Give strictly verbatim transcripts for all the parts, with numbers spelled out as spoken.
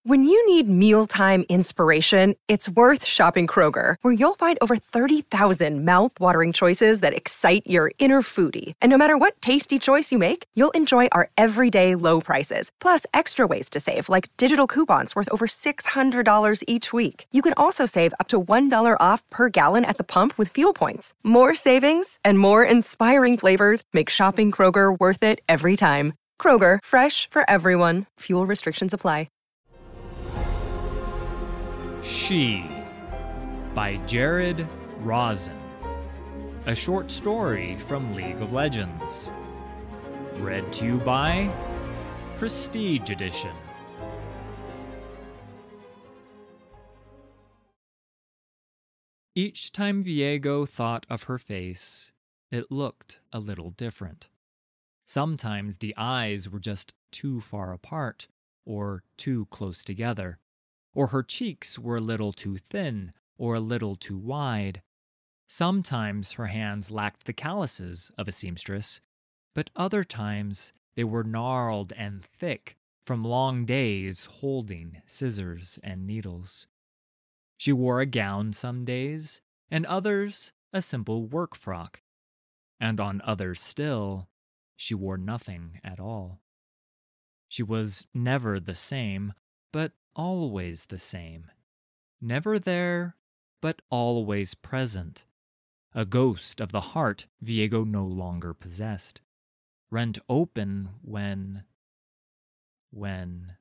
When you need mealtime inspiration, it's worth shopping Kroger, where you'll find over thirty thousand mouth-watering choices that excite your inner foodie. And no matter what tasty choice you make, you'll enjoy our everyday low prices, plus extra ways to save, like digital coupons worth over six hundred dollars each week. You can also save up to one dollar off per gallon at the pump with fuel points. More savings and more inspiring flavors make shopping Kroger worth it every time. Kroger, fresh for everyone. Fuel restrictions apply. She by Jared Rosen. A short story from League of Legends. Read to you by Prestige Edition. Each time Viego thought of her face, it looked a little different. Sometimes the eyes were just too far apart or too close together. Or her cheeks were a little too thin, or a little too wide. Sometimes her hands lacked the calluses of a seamstress, but other times they were gnarled and thick from long days holding scissors and needles. She wore a gown some days, and others a simple work frock, and on others still, she wore nothing at all. She was never the same, but always the same. Never there, but always present. A ghost of the heart Viego no longer possessed. Rent open when... when...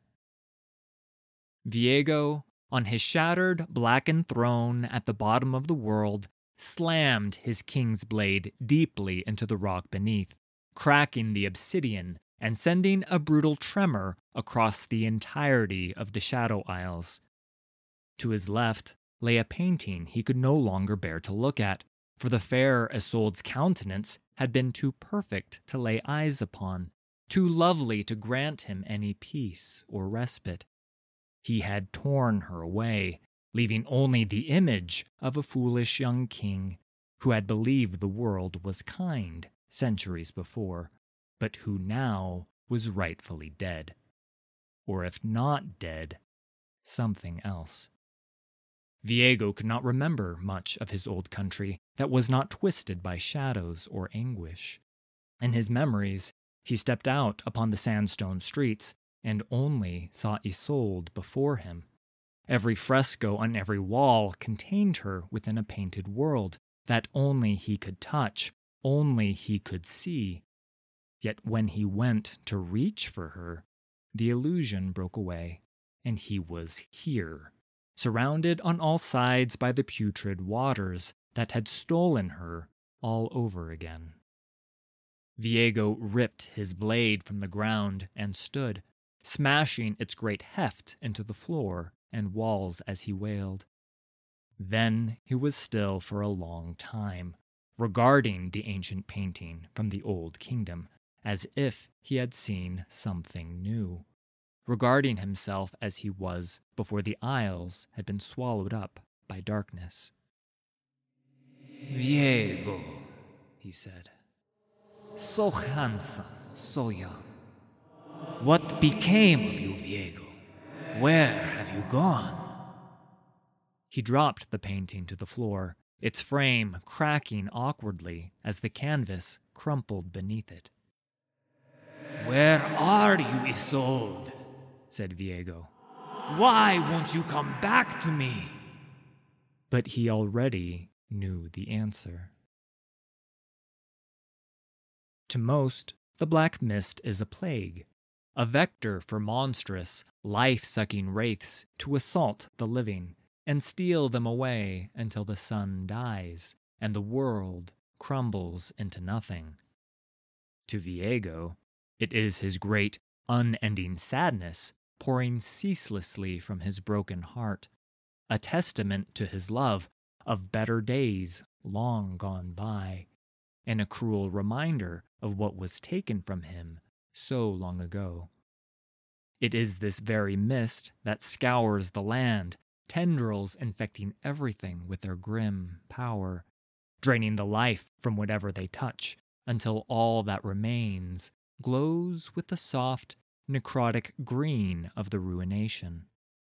Viego, on his shattered, blackened throne at the bottom of the world, slammed his king's blade deeply into the rock beneath, cracking the obsidian and sending a brutal tremor across the entirety of the Shadow Isles. To his left lay a painting he could no longer bear to look at, for the fair Isolde's countenance had been too perfect to lay eyes upon, too lovely to grant him any peace or respite. He had torn her away, leaving only the image of a foolish young king who had believed the world was kind centuries before, but who now was rightfully dead. Or if not dead, something else. Viego could not remember much of his old country that was not twisted by shadows or anguish. In his memories, he stepped out upon the sandstone streets and only saw Isolde before him. Every fresco on every wall contained her within a painted world that only he could touch, only he could see. Yet when he went to reach for her, the illusion broke away, and he was here, surrounded on all sides by the putrid waters that had stolen her all over again. Viego ripped his blade from the ground and stood, smashing its great heft into the floor and walls as he wailed. Then he was still for a long time, regarding the ancient painting from the old kingdom, as if he had seen something new, regarding himself as he was before the isles had been swallowed up by darkness. Viego, he said. So handsome, so young. What became of you, Viego? Where have you gone? He dropped the painting to the floor, its frame cracking awkwardly as the canvas crumpled beneath it. Where are you, Isolde? said Viego. Why won't you come back to me? But he already knew the answer. To most, the black mist is a plague, a vector for monstrous, life-sucking wraiths to assault the living and steal them away until the sun dies and the world crumbles into nothing. To Viego, it is his great, unending sadness pouring ceaselessly from his broken heart, a testament to his love of better days long gone by, and a cruel reminder of what was taken from him so long ago. It is this very mist that scours the land, tendrils infecting everything with their grim power, draining the life from whatever they touch, until all that remains glows with the soft, necrotic green of the ruination.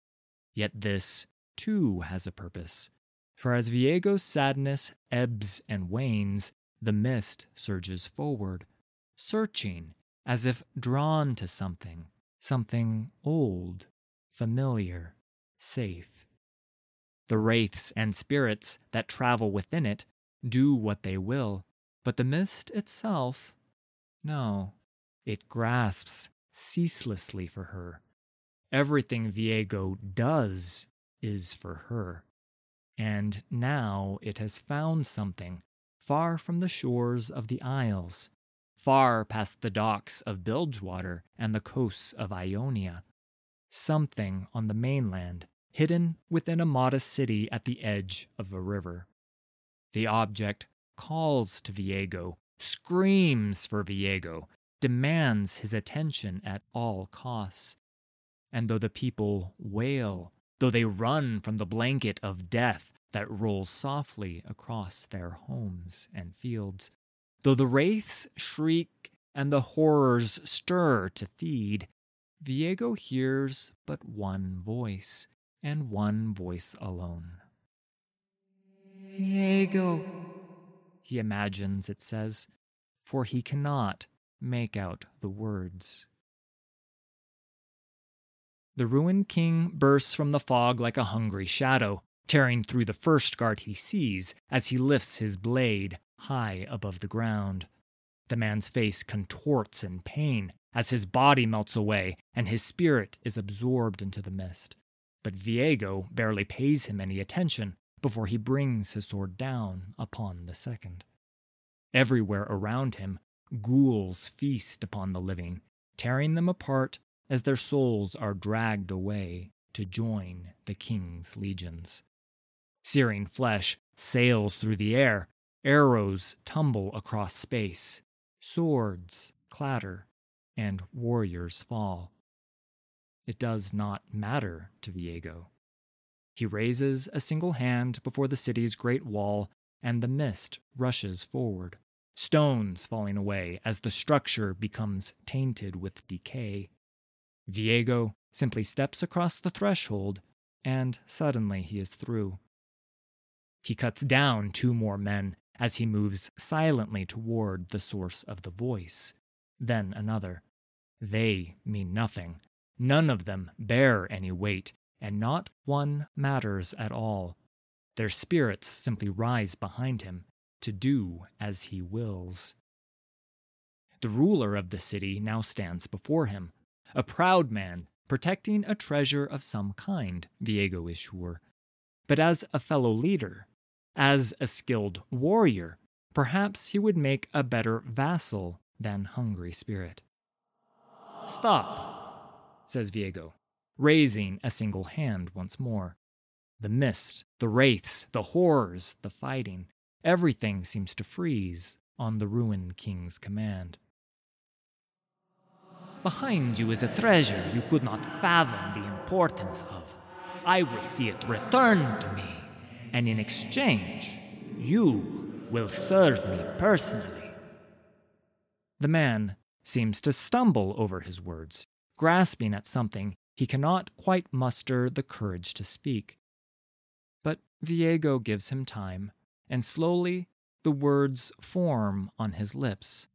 Yet this, too, has a purpose. For as Viego's sadness ebbs and wanes, the mist surges forward, searching as if drawn to something, something old, familiar, safe. The wraiths and spirits that travel within it do what they will, but the mist itself, no, it grasps ceaselessly for her. Everything Viego does is for her. And now it has found something far from the shores of the Isles, far past the docks of Bilgewater and the coasts of Ionia. Something on the mainland, hidden within a modest city at the edge of a river. The object calls to Viego, screams for Viego, demands his attention at all costs. And though the people wail, though they run from the blanket of death that rolls softly across their homes and fields, though the wraiths shriek and the horrors stir to feed, Viego hears but one voice, and one voice alone. Viego, he imagines it says, for he cannot make out the words. The ruined king bursts from the fog like a hungry shadow, tearing through the first guard he sees as he lifts his blade high above the ground. The man's face contorts in pain as his body melts away and his spirit is absorbed into the mist. But Viego barely pays him any attention before he brings his sword down upon the second. Everywhere around him, ghouls feast upon the living, tearing them apart as their souls are dragged away to join the king's legions. Searing flesh sails through the air, arrows tumble across space, swords clatter, and warriors fall. It does not matter to Viego. He raises a single hand before the city's great wall, and the mist rushes forward, stones falling away as the structure becomes tainted with decay. Viego simply steps across the threshold, and suddenly he is through. He cuts down two more men as he moves silently toward the source of the voice, then another. They mean nothing. None of them bear any weight, and not one matters at all. Their spirits simply rise behind him to do as he wills. The ruler of the city now stands before him, a proud man protecting a treasure of some kind, Viego is sure. But as a fellow leader, as a skilled warrior, perhaps he would make a better vassal than Hungry Spirit. "Stop," says Viego, raising a single hand once more. The mist, the wraiths, the horrors, the fighting, everything seems to freeze on the ruined king's command. Behind you is a treasure you could not fathom the importance of. I will see it return to me, and in exchange, you will serve me personally. The man seems to stumble over his words, grasping at something he cannot quite muster the courage to speak. But Viego gives him time, and slowly the words form on his lips.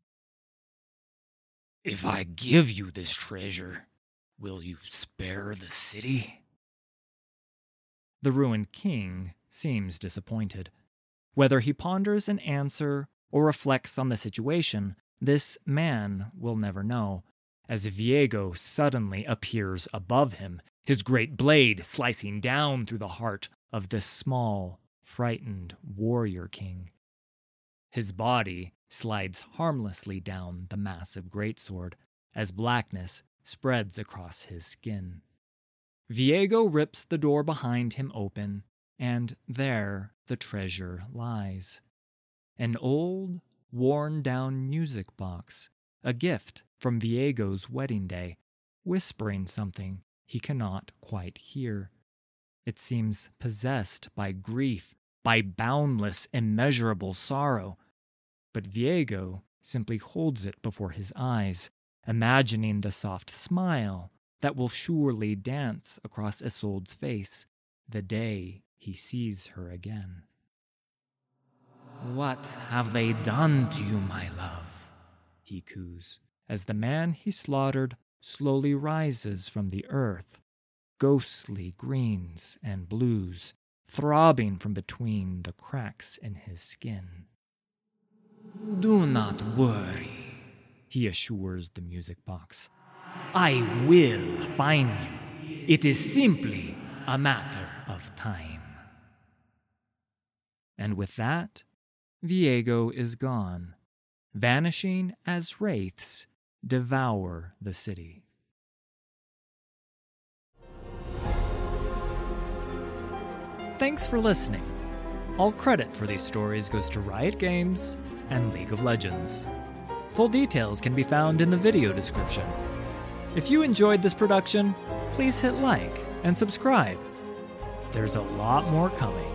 If I give you this treasure, will you spare the city? The ruined king seems disappointed. Whether he ponders an answer or reflects on the situation, this man will never know, as Viego suddenly appears above him, his great blade slicing down through the heart of this small, frightened warrior king. His body slides harmlessly down the massive greatsword as blackness spreads across his skin. Viego rips the door behind him open, and there the treasure lies. An old, worn-down music box, a gift from Viego's wedding day, whispering something he cannot quite hear. It seems possessed by grief, by boundless, immeasurable sorrow. But Viego simply holds it before his eyes, imagining the soft smile that will surely dance across Isolde's face the day he sees her again. "What have they done to you, my love?" he coos, as the man he slaughtered slowly rises from the earth, ghostly greens and blues throbbing from between the cracks in his skin. "Do not worry," he assures the music box. "I will find you. It is simply a matter of time." And with that, Viego is gone, vanishing as wraiths devour the city. Thanks for listening. All credit for these stories goes to Riot Games and League of Legends. Full details can be found in the video description. If you enjoyed this production, please hit like and subscribe. There's a lot more coming.